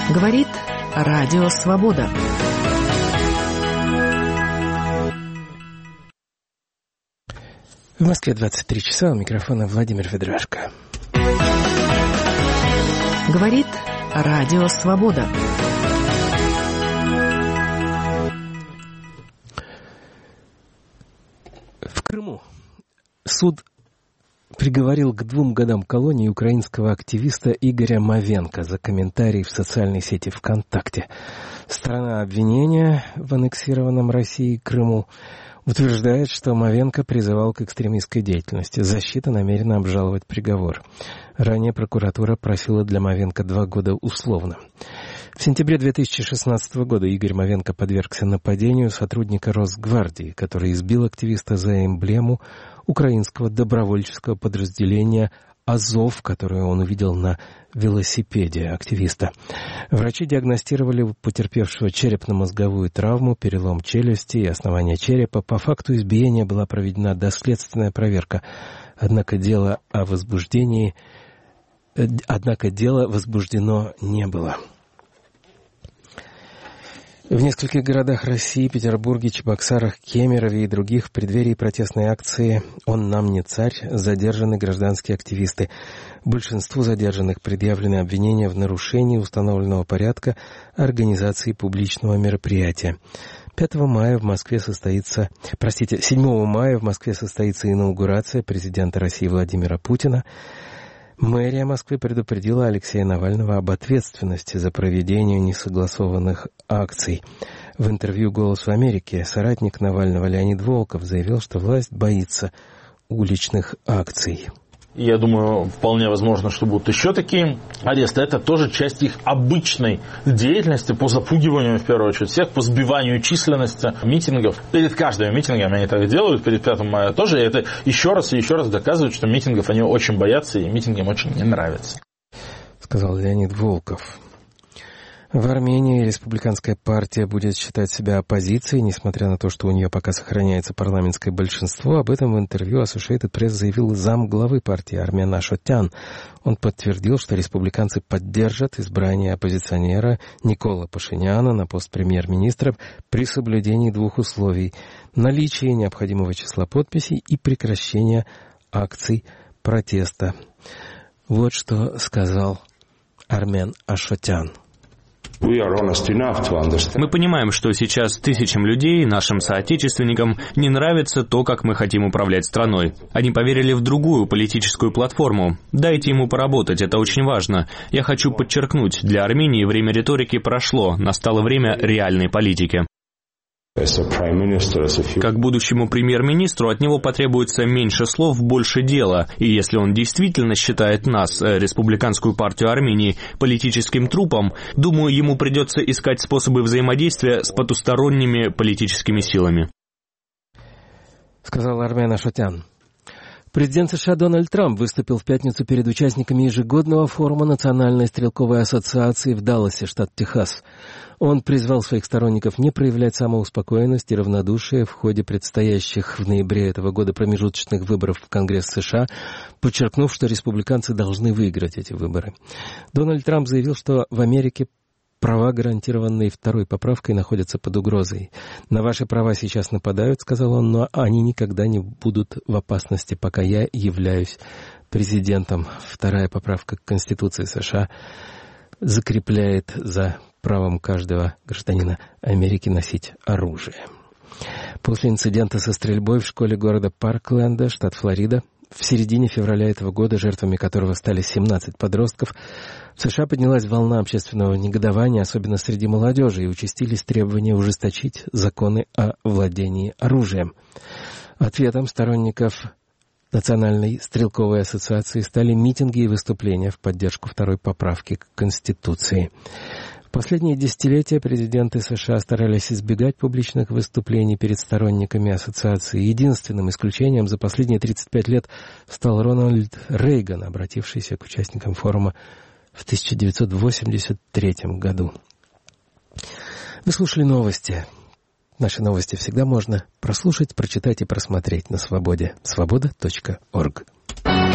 Говорит Радио Свобода. В Москве 23 часа, у микрофона Владимир Ведрашко. Говорит Радио Свобода. В Крыму суд приговорил к 2 годам колонии украинского активиста Игоря Мавенко за комментарий в социальной сети ВКонтакте. Сторона обвинения в аннексированном Россией Крыму утверждает, что Мавенко призывал к экстремистской деятельности. Защита намерена обжаловать приговор. Ранее прокуратура просила для Мавенко 2 года условно. В сентябре 2016 года Игорь Мавенко подвергся нападению сотрудника Росгвардии, который избил активиста за эмблему украинского добровольческого подразделения «Азов», которую он увидел на велосипеде активиста. Врачи диагностировали у потерпевшего черепно-мозговую травму, перелом челюсти и основания черепа. По факту избиения была проведена доследственная проверка. Однако дело возбуждено не было. В нескольких городах России, Петербурге, Чебоксарах, Кемерове и других в преддверии протестной акции «Он нам не царь» задержаны гражданские активисты. Большинству задержанных предъявлены обвинения в нарушении установленного порядка организации публичного мероприятия. 7 мая в Москве состоится инаугурация президента России Владимира Путина. Мэрия Москвы предупредила Алексея Навального об ответственности за проведение несогласованных акций. В интервью «Голосу Америки» соратник Навального Леонид Волков заявил, что власть боится уличных акций. Я думаю, вполне возможно, что будут еще такие аресты. Это тоже часть их обычной деятельности по запугиванию, в первую очередь, всех, по сбиванию численности митингов. Перед каждым митингом они так делают, перед 5 мая тоже. И это еще раз и еще раз доказывает, что митингов они очень боятся, и митинги им очень не нравятся. Сказал Леонид Волков. В Армении республиканская партия будет считать себя оппозицией, несмотря на то, что у нее пока сохраняется парламентское большинство. Об этом в интервью Associated Press заявил замглавы партии Армен Ашотян. Он подтвердил, что республиканцы поддержат избрание оппозиционера Никола Пашиняна на пост премьер-министра при соблюдении 2 условий: наличие необходимого числа подписей и прекращение акций протеста. Вот что сказал Армен Ашотян. Мы понимаем, что сейчас тысячам людей, нашим соотечественникам, не нравится то, как мы хотим управлять страной. Они поверили в другую политическую платформу. Дайте ему поработать, это очень важно. Я хочу подчеркнуть, для Армении время риторики прошло, настало время реальной политики. Как будущему премьер-министру от него потребуется меньше слов, больше дела. И если он действительно считает нас, Республиканскую партию Армении, политическим трупом, думаю, ему придется искать способы взаимодействия с потусторонними политическими силами. Сказал Армен Ашотян. Президент США Дональд Трамп выступил в пятницу перед участниками ежегодного форума Национальной стрелковой ассоциации в Далласе, штат Техас. Он призвал своих сторонников не проявлять самоуспокоенность и равнодушие в ходе предстоящих в ноябре этого года промежуточных выборов в Конгресс США, подчеркнув, что республиканцы должны выиграть эти выборы. Дональд Трамп заявил, что в Америке права, гарантированные 2-й поправкой, находятся под угрозой. «На ваши права сейчас нападают», — сказал он, «но они никогда не будут в опасности, пока я являюсь президентом». 2-я поправка к Конституции США закрепляет за правом каждого гражданина Америки носить оружие. После инцидента со стрельбой в школе города Паркленда, штат Флорида, в середине февраля этого года, жертвами которого стали 17 подростков, в США поднялась волна общественного негодования, особенно среди молодежи, и участились требования ужесточить законы о владении оружием. Ответом сторонников Национальной стрелковой ассоциации стали митинги и выступления в поддержку 2-й поправки к Конституции. В последние десятилетия президенты США старались избегать публичных выступлений перед сторонниками ассоциации. Единственным исключением за последние 35 лет стал Рональд Рейган, обратившийся к участникам форума в 1983 году. Вы слушали новости. Наши новости всегда можно прослушать, прочитать и просмотреть на Свободе. Свобода.орг.